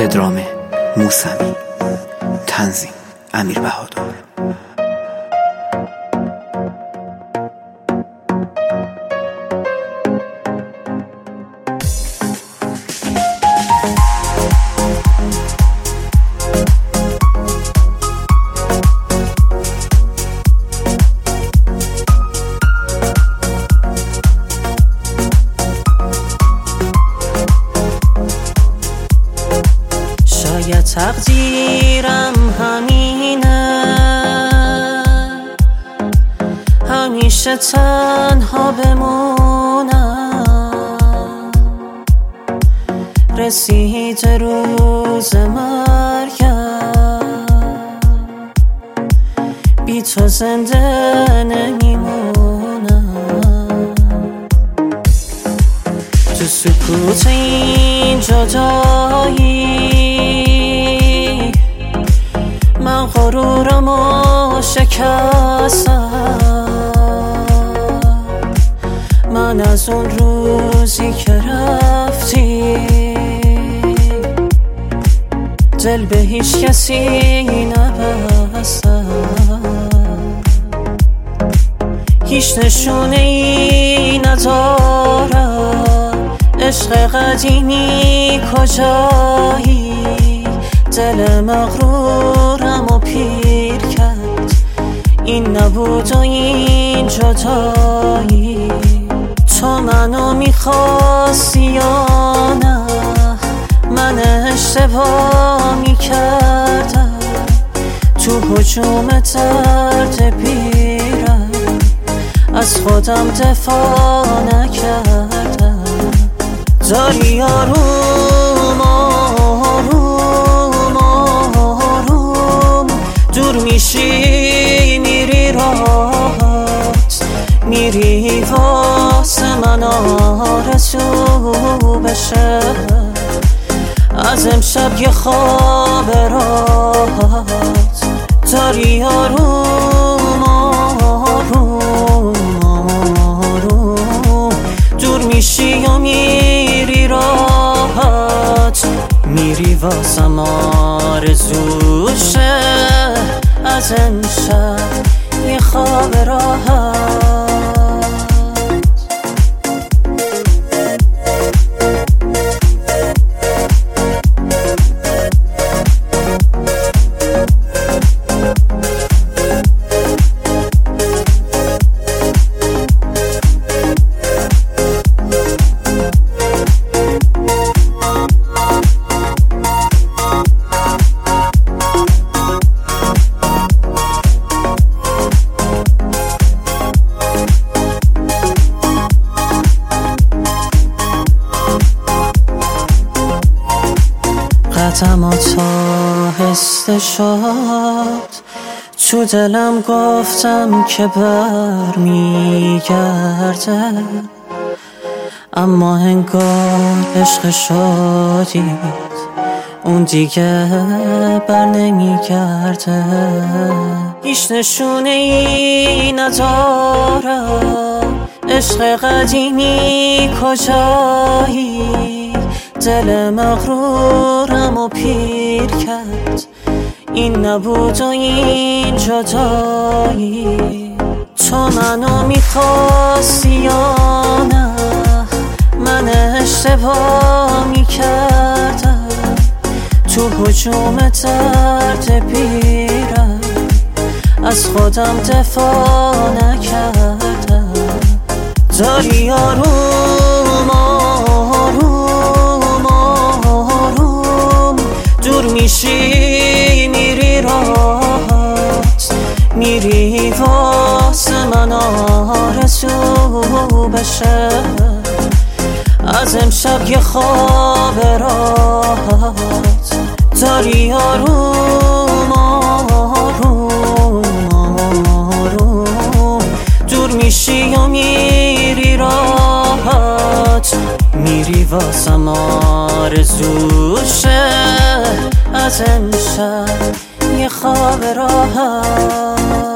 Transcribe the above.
پدرام موسوی، تنظیم امیر بهادر. شاید تقدیرم همینه، همیشه تنها بمونم. رسید روز مرگم، بی تو زنده نمیمونم. تو سکوت این جدایی من غرورمو شکستم. من از اون روزی که رفتی دل به هیچ کسی نبستم. هیچ نشونه ای ندارم، عشق قدیمی کجایی؟ دل مغرورم و پیر کرد این نبود و این جدایی. تو منو میخواستی یا نه؟ من اشتباه میکردم، تو هجوم درد بیرم از خودم دفاع نکردم. داری آروم آروم آروم دور میشی، میری راحت، میری واسه من آرزو بشه از امشب یه خواب راحت. داری آروم آروم آروم دور میشی و میری راحت، میری واسم آرزو شه از امشب یه خواب راحت. قدم آهسته شد، تو دلم گفتم که برمیگرده، اما انگار عشق شدید اون دیگه بر نمیگرده. هیچ نشونه ای ندارم، عشق قدیمی کجایی؟ دل مغرورم و پیر کرد این نبود و این جدایی. تو منو میخواستی یا نه؟ من اشتباه میکردم، تو هجوم درد بیرم از خودم دفاع نکردم. داری آروم آروم آروم دور میشی، میری راحت، میری واسه من آرزو بشه از امشب یه خواب راحت. داری آروم آروم آروم دور میشی و میری راحت، میری واسم آرزو شه از امشب یه خواب راحت.